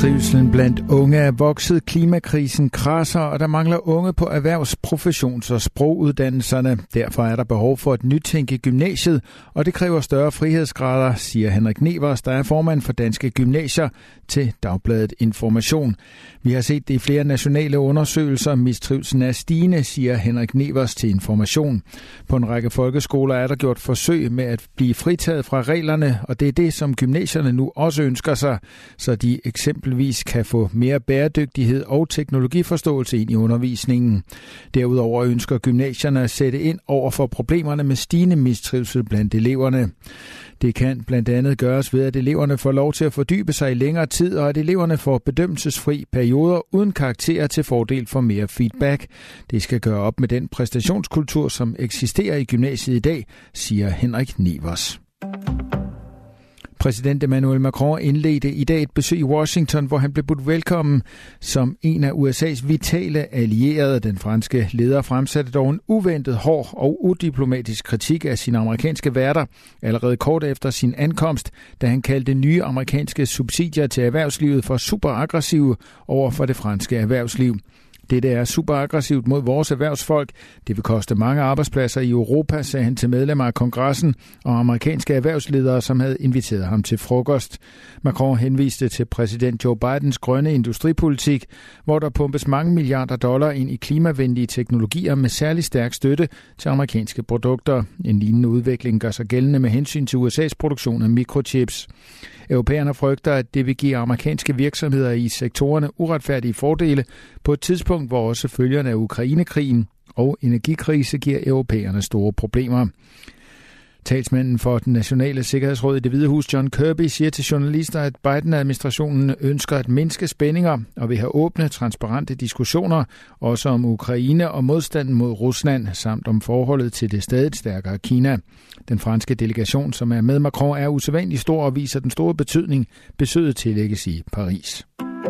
Mistrivselen blandt unge er vokset, klimakrisen krasser, og der mangler unge på erhvervs-, professions- og sproguddannelserne. Derfor er der behov for at nytænke gymnasiet, og det kræver større frihedsgrader, siger Henrik Nevers, der er formand for Danske Gymnasier, til Dagbladet Information. Vi har set det i flere nationale undersøgelser. Mistrivselen er stigende, siger Henrik Nevers til Information. På en række folkeskoler er der gjort forsøg med at blive fritaget fra reglerne, og det er det, som gymnasierne nu også ønsker sig, så de eksempelvis kan få mere bæredygtighed og teknologiforståelse ind i undervisningen. Derudover ønsker gymnasierne at sætte ind over for problemerne med stigende mistrivsel blandt eleverne. Det kan blandt andet gøres ved, at eleverne får lov til at fordybe sig i længere tid, og at eleverne får bedømmelsesfri perioder uden karakterer til fordel for mere feedback. Det skal gøre op med den præstationskultur, som eksisterer i gymnasiet i dag, siger Henrik Nevers. Præsident Emmanuel Macron indledte i dag et besøg i Washington, hvor han blev budt velkommen som en af USA's vitale allierede. Den franske leder fremsatte dog en uventet, hård og udiplomatisk kritik af sine amerikanske værter allerede kort efter sin ankomst, da han kaldte nye amerikanske subsidier til erhvervslivet for superaggressive over for det franske erhvervsliv. Dette er super aggressivt mod vores erhvervsfolk. Det vil koste mange arbejdspladser i Europa, sagde han til medlemmer af kongressen og amerikanske erhvervsledere, som havde inviteret ham til frokost. Macron henviste til præsident Joe Bidens grønne industripolitik, hvor der pumpes mange milliarder dollar ind i klimavenlige teknologier med særlig stærk støtte til amerikanske produkter. En lignende udvikling gør sig gældende med hensyn til USA's produktion af mikrochips. Europæerne frygter, at det vil give amerikanske virksomheder i sektorerne uretfærdige fordele på et tidspunkt, hvor også følgerne af Ukrainekrigen og energikrise giver europæerne store problemer. Talsmanden for den nationale sikkerhedsråd i Det Hvide Hus, John Kirby, siger til journalister, at Biden-administrationen ønsker at mindske spændinger og vil have åbne, transparente diskussioner, også om Ukraine og modstanden mod Rusland, samt om forholdet til det stadig stærkere Kina. Den franske delegation, som er med Macron, er usædvanligt stor og viser den store betydning, besøget tillægges i Paris.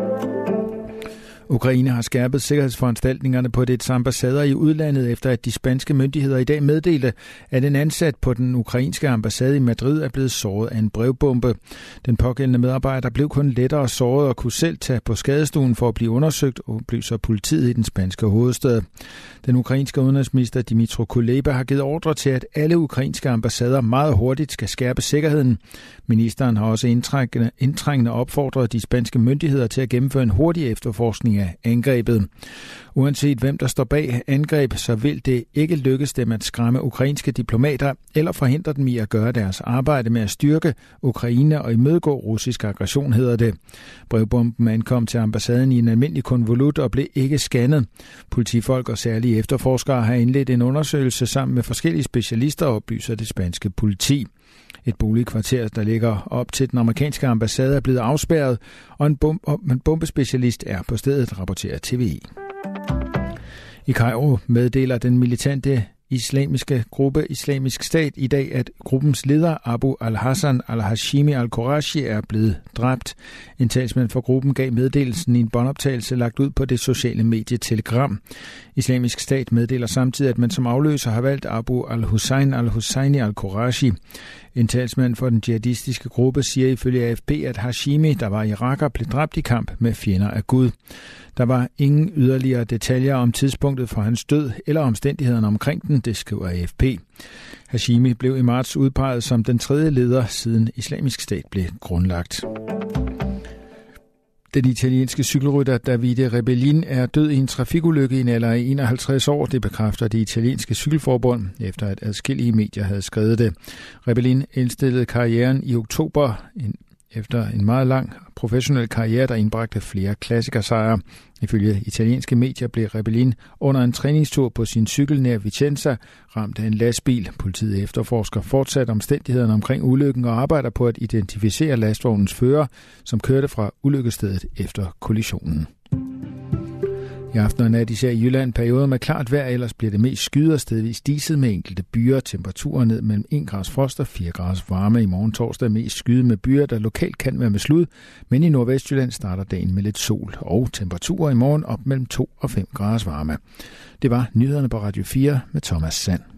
Ukraine har skærpet sikkerhedsforanstaltningerne på dets ambassader i udlandet, efter at de spanske myndigheder i dag meddelte, at en ansat på den ukrainske ambassade i Madrid er blevet såret af en brevbombe. Den pågældende medarbejder blev kun lettere såret og kunne selv tage på skadestuen for at blive undersøgt, oplyser politiet i den spanske hovedstad. Den ukrainske udenrigsminister Dmytro Kuleba har givet ordre til, at alle ukrainske ambassader meget hurtigt skal skærpe sikkerheden. Ministeren har også indtrængende opfordret de spanske myndigheder til at gennemføre en hurtig efterforskning af angrebet. Uanset hvem der står bag angreb, så vil det ikke lykkes dem at skræmme ukrainske diplomater eller forhindre dem i at gøre deres arbejde med at styrke Ukraine og imødegå russisk aggression, hedder det. Brevbomben ankom til ambassaden i en almindelig konvolut og blev ikke scannet. Politifolk og særlige efterforskere har indledt en undersøgelse sammen med forskellige specialister, oplyser det spanske politi. Et boligkvarter, der ligger op til den amerikanske ambassade, er blevet afspærret, og en bombespecialist er på stedet, rapporterer TVI. I Kairo meddeler den militante islamiske gruppe Islamisk Stat i dag, at gruppens leder Abu al-Hassan al-Hashimi al-Qurashi er blevet dræbt. En talsmand for gruppen gav meddelelsen i en båndoptagelse lagt ud på det sociale medie Telegram. Islamisk Stat meddeler samtidig, at man som afløser har valgt Abu al-Hussein al-Husseini al-Qurashi. En talsmand for den jihadistiske gruppe siger ifølge AFP, at Hashimi, der var iraker, blev dræbt i kamp med fjender af Gud. Der var ingen yderligere detaljer om tidspunktet for hans død eller omstændighederne omkring den, det skriver AFP. Hashimi blev i marts udpeget som den tredje leder, siden Islamisk Stat blev grundlagt. Den italienske cykelrytter Davide Rebellin er død i en trafikulykke i en alder af 51 år. Det bekræfter det italienske cykelforbund, efter at adskillige medier havde skrevet det. Rebellin indstillede karrieren i oktober efter en meget lang professionel karriere, der indbragte flere klassikersejre. Ifølge italienske medier blev Rebellin under en træningstur på sin cykel nær Vicenza ramt af en lastbil. Politiet efterforsker fortsat omstændighederne omkring ulykken og arbejder på at identificere lastvognens fører, som kørte fra ulykkesstedet efter kollisionen. I aften og nat især i Jylland perioder med klart vejr, ellers bliver det mest skyet og stedvis diset med enkelte byer. Temperaturer ned mellem 1 grads frost og 4 grads varme. I morgen torsdag mest skyet med byer, der lokalt kan være med slud, men i Nordvestjylland starter dagen med lidt sol. Og temperaturer i morgen op mellem 2 og 5 grads varme. Det var nyhederne på Radio 4 med Thomas Sand.